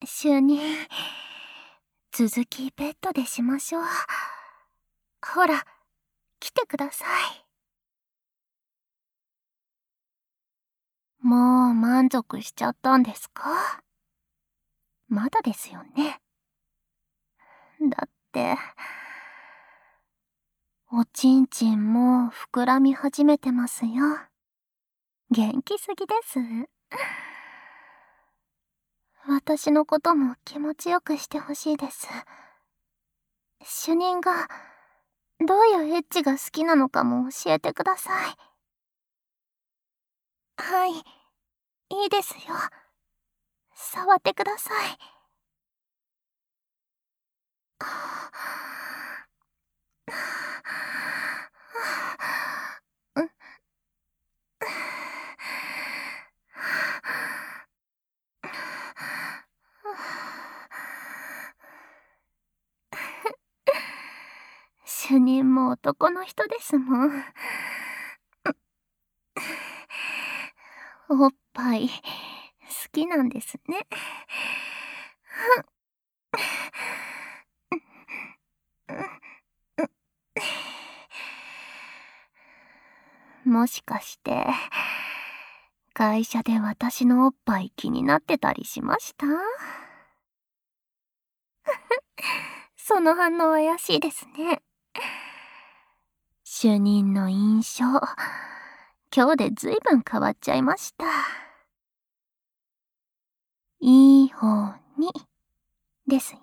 主任、続きベッドでしましょう。ほら、来てください。もう満足しちゃったんですか？まだですよね。だって、おちんちんも膨らみ始めてますよ。元気すぎです。私のことも気持ちよくしてほしいです。主任がどういうエッチが好きなのかも教えてください。はい、いいですよ。触ってください。主任も男の人ですもん。おっぱい好きなんですね。もしかして会社で私のおっぱい気になってたりしました？その反応怪しいですね。主任の印象、今日でずいぶん変わっちゃいました。いい方にですよ。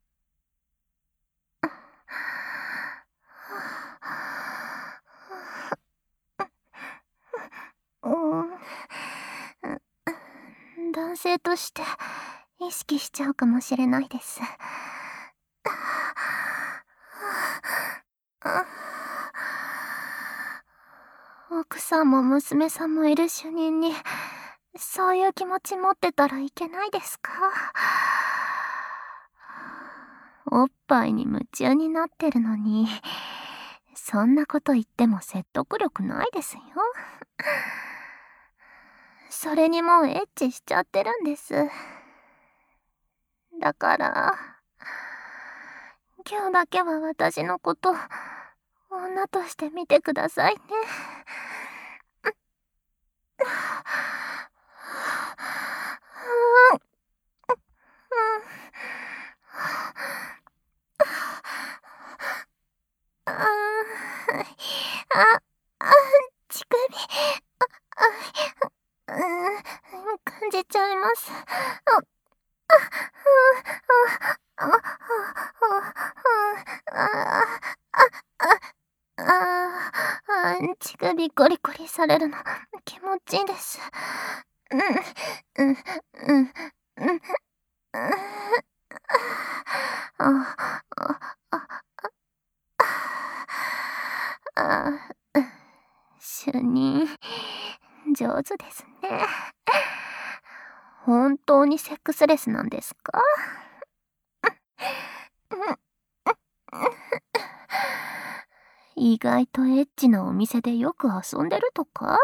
男性として意識しちゃうかもしれないです。奥さんも娘さんもいる主任にそういう気持ち持ってたらいけないですか？おっぱいに夢中になってるのに、そんなこと言っても説得力ないですよ。それにもうエッチしちゃってるんです。だから、今日だけは私のこと、女として見てくださいね。乳首、感じちゃいます。乳首コリコリされるの気持ちいいです。主任、上手ですね。本当にセックスレスなんですか？意外とエッチなお店でよく遊んでるとか？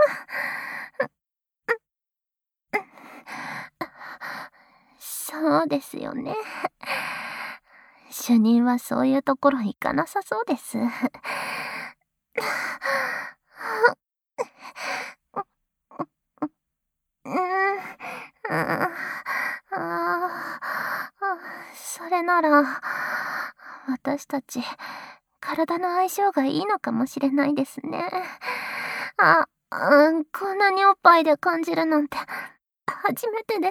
そうですよね。主任はそういうところ行かなさそうです。それなら、私たち、体の相性がいいのかもしれないですね。こんなにおっぱいで感じるなんて、初めてです。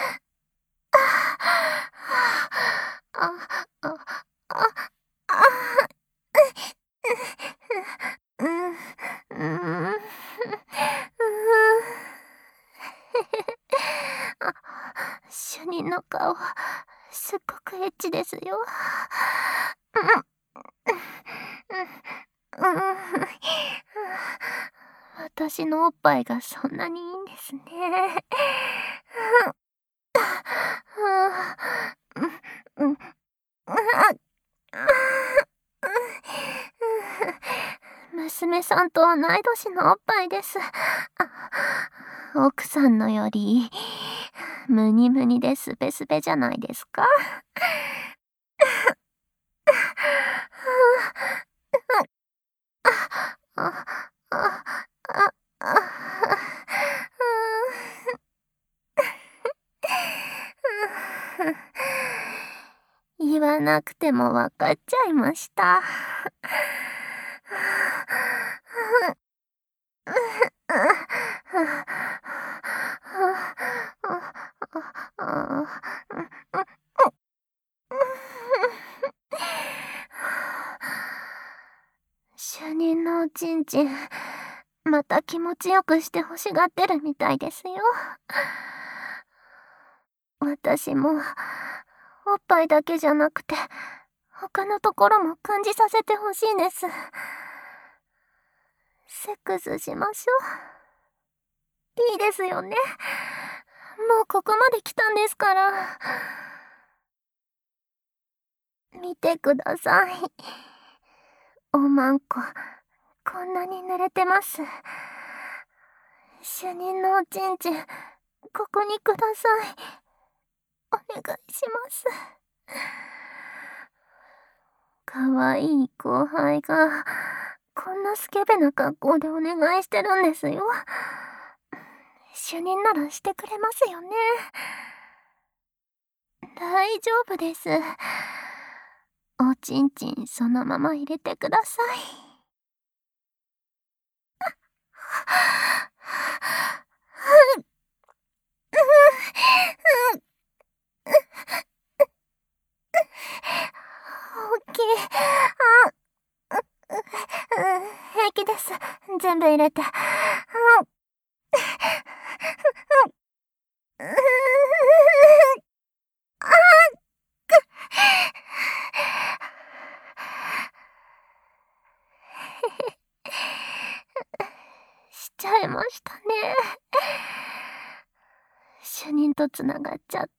主任の顔、すっごくエッチですよ。私のおっぱいがそんなにいいんですね。娘さんと同い年のおっぱいです。奥さんのよりムニムニでスベスベじゃないですか。言わなくてもわかっちゃいました。主任のおちんちん、また気持ちよくして欲しがってるみたいですよ。私も、おっぱいだけじゃなくて、他のところも感じさせてほしいです。セックスしましょう。いいですよね。もうここまで来たんですから。見てください。おまんこ、こんなに濡れてます。主任のおちんちん、ここにください。お願いします。かわいい後輩が、こんなスケベな格好でお願いしてるんですよ。主任ならしてくれますよね。大丈夫です。おちんちんそのまま入れてください。オッケー。平気です。全部入れて。しちゃいましたね。主任とつながっちゃった。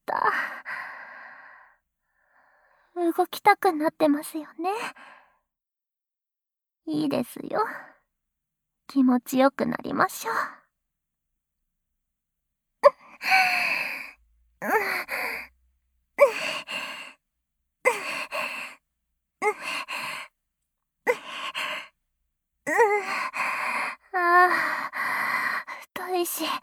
動きたくなってますよね。いいですよ。気持ちよくなりましょう。太いし。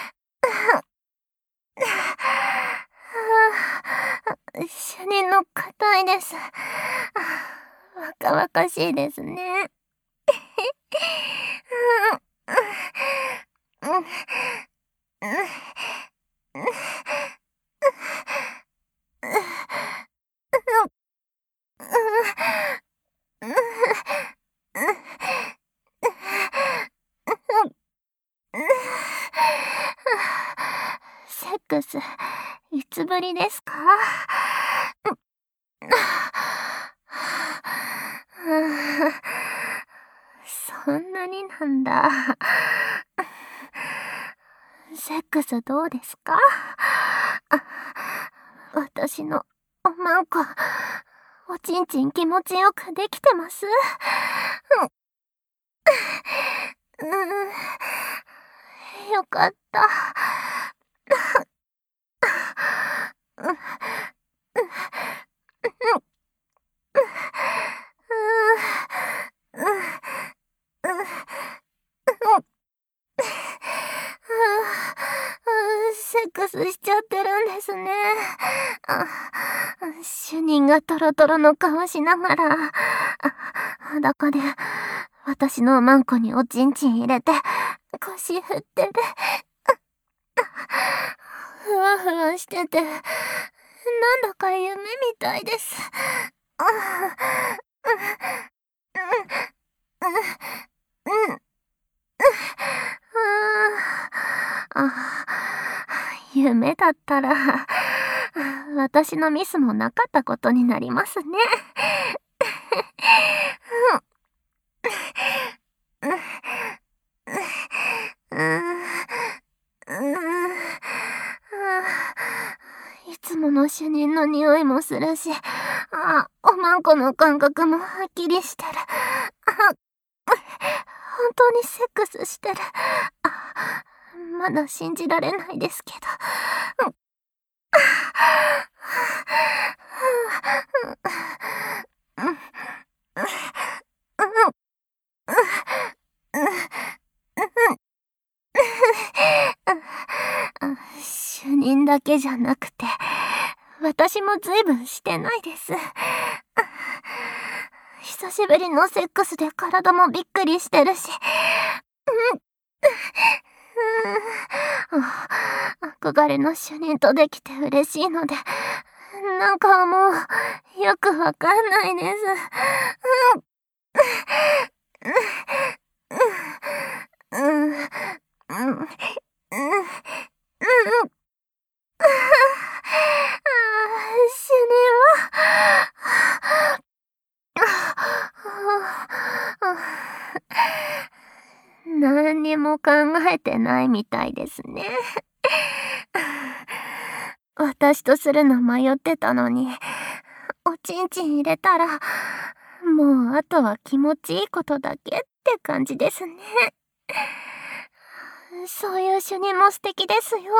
主任の硬いです。若々しいですね。セックス、いつぶりですか？そんなになんだ。セックスどうですか？私のおまんこ、おちんちん気持ちよくできてます？よかった。セックスしちゃってるんですね。主任がトロトロの顔しながら、裸で私のおまんこにおちんちん入れて腰振ってる。ふわふわしてて、なんだか夢みたいです。夢だったら、私のミスもなかったことになりますね。いつもの主任の匂いもするし、おまんこの感覚もはっきりしてる。本当にセックスしてる。まだ信じられないですけど。 主任だけじゃなくて、私もずいぶんしてないです。久しぶりのセックスで体もびっくりしてるし。憧れの主任とできて嬉しいので、なんかもう、よくわかんないです。主任は、何にも考えてないみたいですね。私とするの迷ってたのに、おちんちん入れたら、もうあとは気持ちいいことだけって感じですね。そういう主任も素敵ですよ。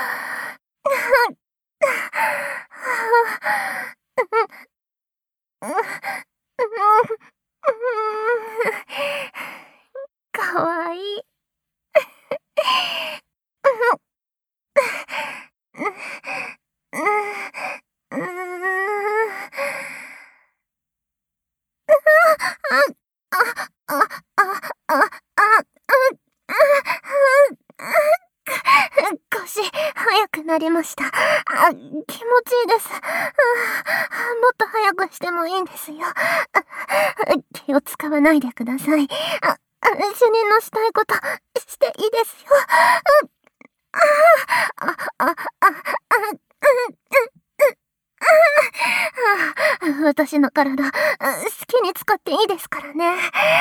かわいい。腰、早くなりました。気持ちいいです。もっと早くしてもいいんですよ。気を使わないでください。主任のしたいこと、していいですよ。私の体、好きに使っていいですからね。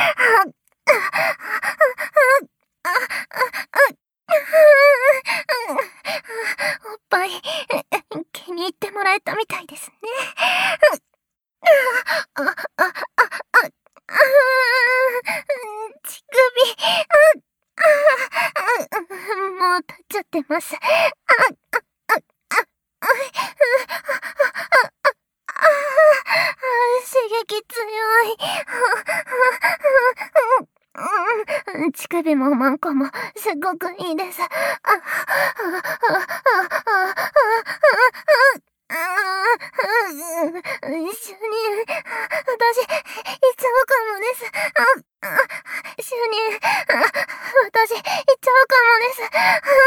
おっぱい、気に入ってもらえたみたいですね。乳首、もう立っちゃってます。刺激強い。乳首もマンコもすごくいいです。主任、私、いっちゃうかもです。主任、私、いっちゃうかもです。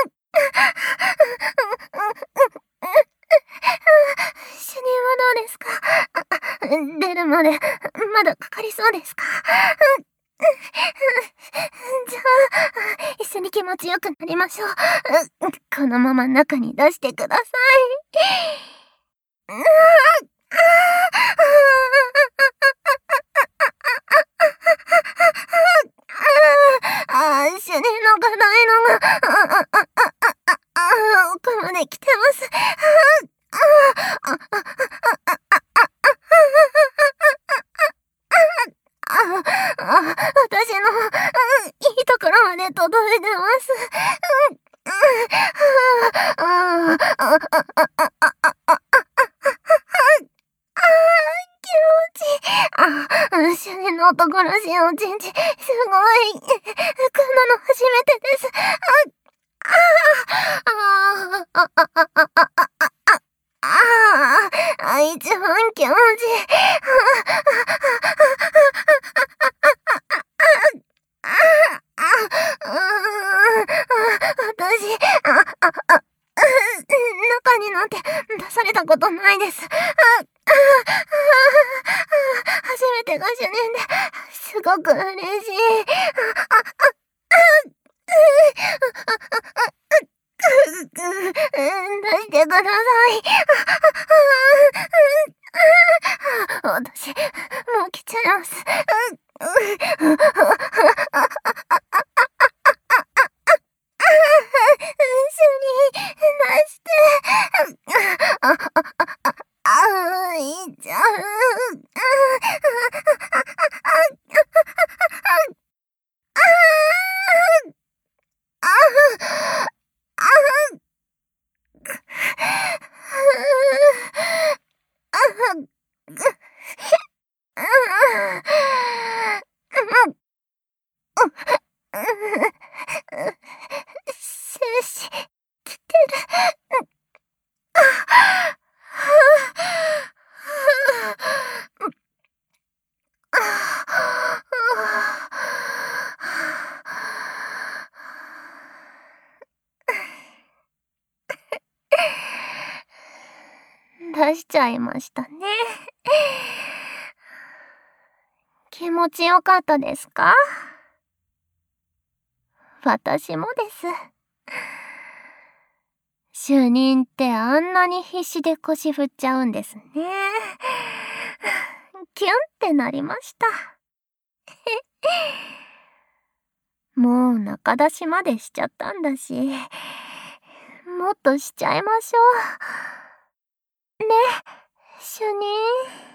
主任はどうですか？出るまで、まだかかりそうですか？じゃあ、一緒に気持ちよくなりましょう。このまま中に出してください。主任の硬いのが、奥まで来てます。私の、いいところまで届いてます。主任の男らしいおちんち、すごい。こんなの初めてです。一番気持ちいい。私、中になんて出されたことないです。初めてが主任ですごく嬉しい。出してください。私、もう来ちゃいます。主任、出して。いっちゃう。 出しちゃいましたね。気持ちよかったですか？私もです。主任ってあんなに必死で腰振っちゃうんですね。キュンってなりました。もう仲出しまでしちゃったんだし、もっとしちゃいましょう。ね、主任。